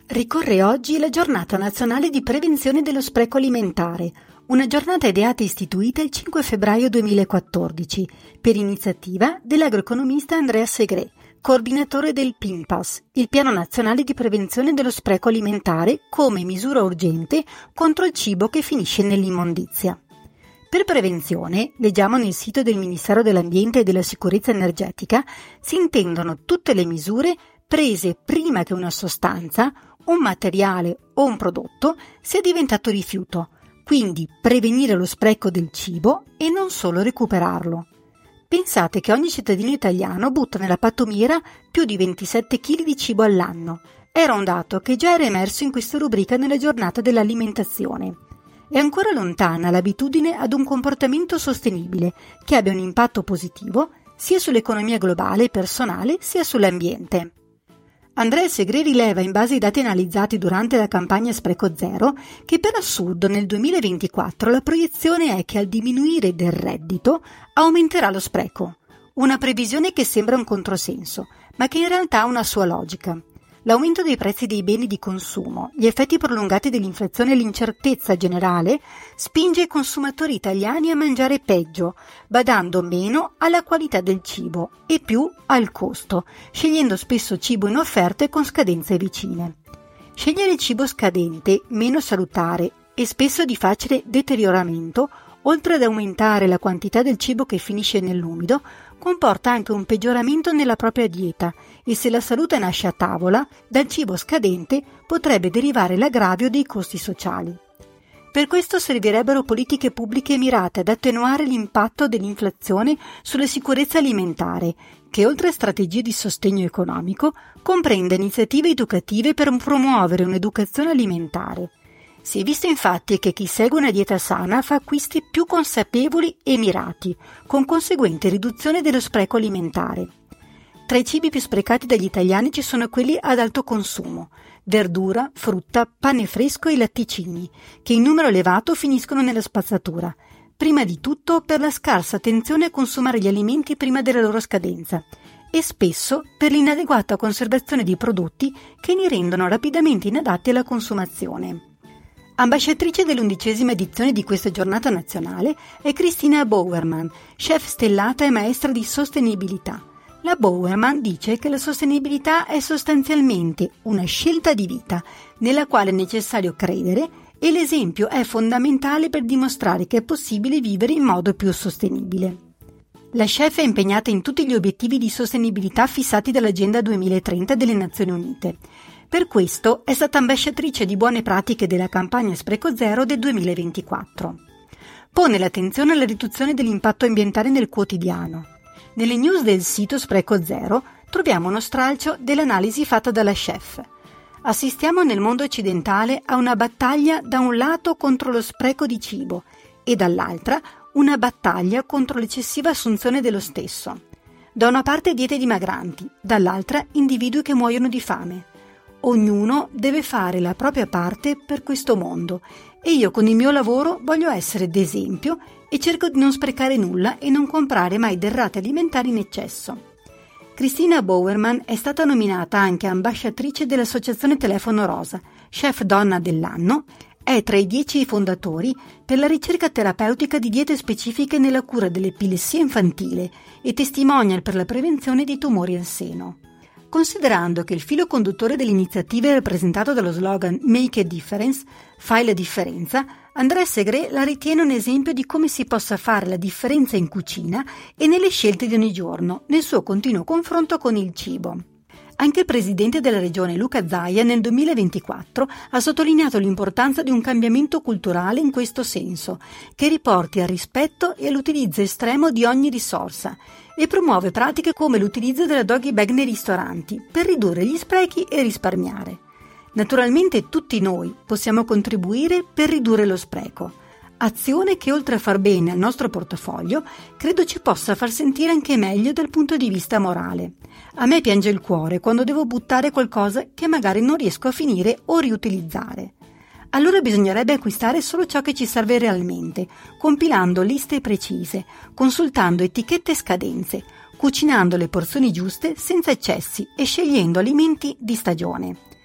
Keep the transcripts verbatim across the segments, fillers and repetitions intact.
Ricorre oggi la Giornata Nazionale di Prevenzione dello Spreco Alimentare, una giornata ideata e istituita il cinque febbraio duemilaquattordici per iniziativa dell'agroeconomista Andrea Segré, coordinatore del PIMPAS, il Piano Nazionale di Prevenzione dello Spreco Alimentare come misura urgente contro il cibo che finisce nell'immondizia. Per prevenzione, leggiamo nel sito del Ministero dell'Ambiente e della Sicurezza Energetica, si intendono tutte le misure prese prima che una sostanza, un materiale o un prodotto sia diventato rifiuto, quindi prevenire lo spreco del cibo e non solo recuperarlo. Pensate che ogni cittadino italiano butta nella pattumiera più di ventisette chili di cibo all'anno. Era un dato che già era emerso in questa rubrica nella giornata dell'alimentazione. È ancora lontana l'abitudine ad un comportamento sostenibile che abbia un impatto positivo sia sull'economia globale e personale sia sull'ambiente. Andrea Segré rileva in base ai dati analizzati durante la campagna Spreco Zero che per assurdo nel duemilaventiquattro la proiezione è che al diminuire del reddito aumenterà lo spreco. Una previsione che sembra un controsenso, ma che in realtà ha una sua logica. L'aumento dei prezzi dei beni di consumo, gli effetti prolungati dell'inflazione e l'incertezza generale spinge i consumatori italiani a mangiare peggio, badando meno alla qualità del cibo e più al costo, scegliendo spesso cibo in offerte con scadenze vicine. Scegliere cibo scadente, meno salutare e spesso di facile deterioramento, oltre ad aumentare la quantità del cibo che finisce nell'umido, comporta anche un peggioramento nella propria dieta e se la salute nasce a tavola, dal cibo scadente potrebbe derivare l'aggravio dei costi sociali. Per questo servirebbero politiche pubbliche mirate ad attenuare l'impatto dell'inflazione sulla sicurezza alimentare, che oltre a strategie di sostegno economico, comprende iniziative educative per promuovere un'educazione alimentare. Si è visto infatti che chi segue una dieta sana fa acquisti più consapevoli e mirati, con conseguente riduzione dello spreco alimentare. Tra i cibi più sprecati dagli italiani ci sono quelli ad alto consumo, verdura, frutta, pane fresco e latticini, che in numero elevato finiscono nella spazzatura, prima di tutto per la scarsa attenzione a consumare gli alimenti prima della loro scadenza e spesso per l'inadeguata conservazione dei prodotti che li rendono rapidamente inadatti alla consumazione. Ambasciatrice dell'undicesima edizione di questa giornata nazionale è Christina Bowerman, chef stellata e maestra di sostenibilità. La Bowerman dice che la sostenibilità è sostanzialmente una scelta di vita nella quale è necessario credere e l'esempio è fondamentale per dimostrare che è possibile vivere in modo più sostenibile. La chef è impegnata in tutti gli obiettivi di sostenibilità fissati dall'Agenda duemilatrenta delle Nazioni Unite. Per questo è stata ambasciatrice di buone pratiche della campagna Spreco Zero del duemilaventiquattro. Pone l'attenzione alla riduzione dell'impatto ambientale nel quotidiano. Nelle news del sito Spreco Zero troviamo uno stralcio dell'analisi fatta dalla chef. Assistiamo nel mondo occidentale a una battaglia da un lato contro lo spreco di cibo e dall'altra una battaglia contro l'eccessiva assunzione dello stesso. Da una parte diete dimagranti, dall'altra individui che muoiono di fame. Ognuno deve fare la propria parte per questo mondo e io con il mio lavoro voglio essere d'esempio e cerco di non sprecare nulla e non comprare mai derrate alimentari in eccesso. Christina Bowerman è stata nominata anche ambasciatrice dell'Associazione Telefono Rosa, chef donna dell'anno, è tra i dieci fondatori per la ricerca terapeutica di diete specifiche nella cura dell'epilessia infantile e testimonial per la prevenzione dei tumori al seno. Considerando che il filo conduttore dell'iniziativa è rappresentato dallo slogan Make a Difference, fai la differenza, Andrea Segré la ritiene un esempio di come si possa fare la differenza in cucina e nelle scelte di ogni giorno, nel suo continuo confronto con il cibo. Anche il presidente della regione Luca Zaia nel duemilaventiquattro ha sottolineato l'importanza di un cambiamento culturale in questo senso, che riporti al rispetto e all'utilizzo estremo di ogni risorsa e promuove pratiche come l'utilizzo della doggy bag nei ristoranti per ridurre gli sprechi e risparmiare. Naturalmente tutti noi possiamo contribuire per ridurre lo spreco, azione che oltre a far bene al nostro portafoglio credo ci possa far sentire anche meglio dal punto di vista morale. A me piange il cuore quando devo buttare qualcosa che magari non riesco a finire o riutilizzare. Allora bisognerebbe acquistare solo ciò che ci serve realmente, compilando liste precise, consultando etichette e scadenze, cucinando le porzioni giuste senza eccessi e scegliendo alimenti di stagione.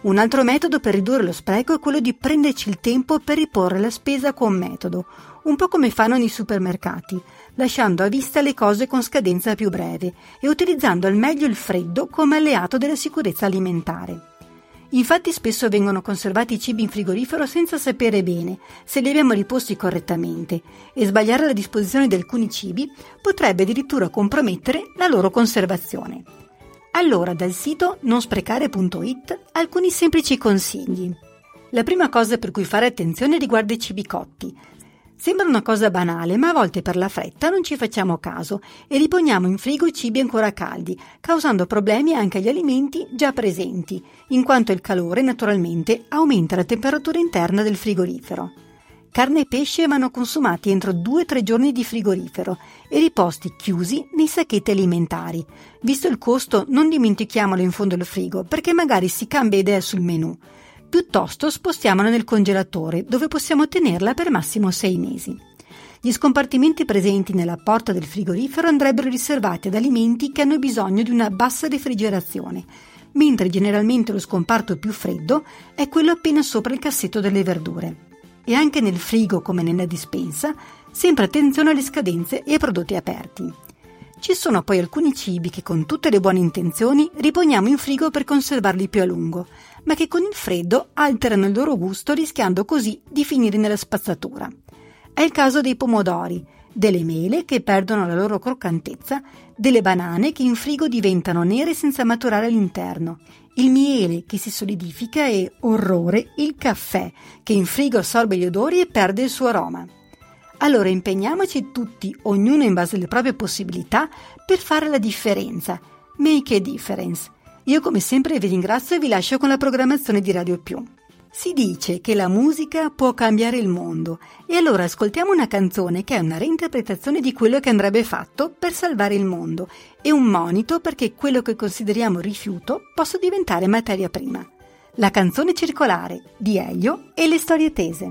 Un altro metodo per ridurre lo spreco è quello di prenderci il tempo per riporre la spesa con metodo, un po' come fanno nei supermercati, lasciando a vista le cose con scadenza più breve e utilizzando al meglio il freddo come alleato della sicurezza alimentare. Infatti spesso vengono conservati i cibi in frigorifero senza sapere bene se li abbiamo riposti correttamente e sbagliare la disposizione di alcuni cibi potrebbe addirittura compromettere la loro conservazione. Allora dal sito non sprecare punto it alcuni semplici consigli. La prima cosa per cui fare attenzione riguarda i cibi cotti. Sembra una cosa banale, ma a volte per la fretta non ci facciamo caso e riponiamo in frigo i cibi ancora caldi, causando problemi anche agli alimenti già presenti, in quanto il calore naturalmente aumenta la temperatura interna del frigorifero. Carne e pesce vanno consumati entro due tre giorni di frigorifero e riposti chiusi nei sacchetti alimentari. Visto il costo, non dimentichiamolo in fondo al frigo, perché magari si cambia idea sul menù. Piuttosto spostiamola nel congelatore, dove possiamo tenerla per massimo sei mesi. Gli scompartimenti presenti nella porta del frigorifero andrebbero riservati ad alimenti che hanno bisogno di una bassa refrigerazione, mentre generalmente lo scomparto più freddo è quello appena sopra il cassetto delle verdure. E anche nel frigo, come nella dispensa, sempre attenzione alle scadenze e ai prodotti aperti. Ci sono poi alcuni cibi che con tutte le buone intenzioni riponiamo in frigo per conservarli più a lungo, ma che con il freddo alterano il loro gusto rischiando così di finire nella spazzatura. È il caso dei pomodori, delle mele che perdono la loro croccantezza, delle banane che in frigo diventano nere senza maturare all'interno, il miele che si solidifica e, orrore, il caffè che in frigo assorbe gli odori e perde il suo aroma. Allora impegniamoci tutti, ognuno in base alle proprie possibilità, per fare la differenza. Make a difference. Io come sempre vi ringrazio e vi lascio con la programmazione di Radio Più. Si dice che la musica può cambiare il mondo e allora ascoltiamo una canzone che è una reinterpretazione di quello che andrebbe fatto per salvare il mondo e un monito perché quello che consideriamo rifiuto possa diventare materia prima. La canzone circolare di Elio e le storie tese.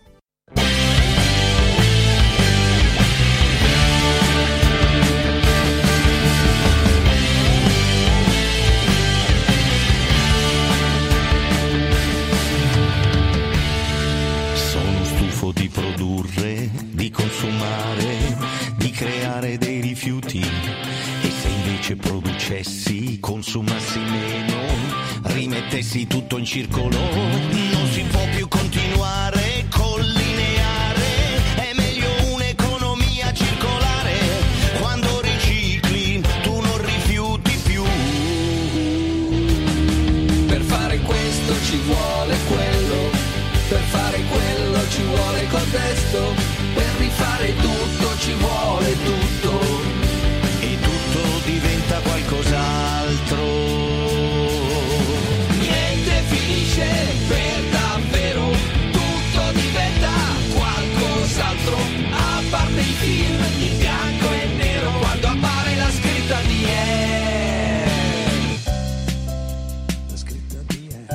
Di produrre, di consumare, di creare dei rifiuti. E se invece producessi, consumassi meno, rimettessi tutto in circolo, non si può più continuare col lineare. È meglio un'economia circolare. Quando ricicli tu non rifiuti più. Per fare questo ci vuole quello, per fare quello ci vuole contesto, per rifare tutto ci vuole tutto e tutto diventa qualcos'altro. Niente finisce per davvero, tutto diventa qualcos'altro, a parte i film in bianco e nero quando appare la scritta di E. La scritta di E.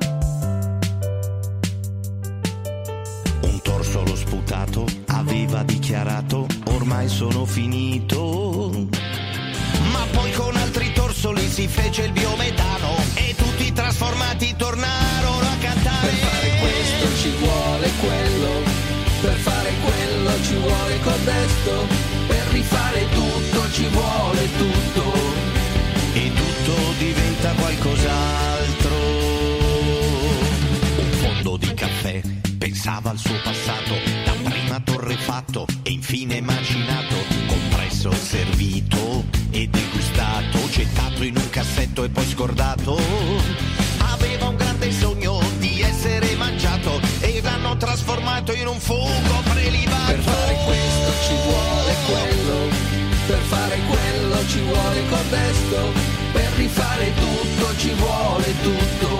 Un torso allo sputato aveva dichiarato ormai sono finito, ma poi con altri torsoli si fece il biometano e tutti trasformati tornarono a cantare. Per fare questo ci vuole quello, per fare quello ci vuole contesto, per rifare tutto ci vuole tutto e tutto diventa qualcos'altro. Un fondo di caffè pensava al suo passato, dapprima torrefatto e infine macinato, compresso, servito e degustato, gettato in un cassetto e poi scordato. Aveva un grande sogno di essere mangiato e l'hanno trasformato in un fungo prelibato. Per fare questo ci vuole quello, per fare quello ci vuole contesto, per rifare tutto ci vuole tutto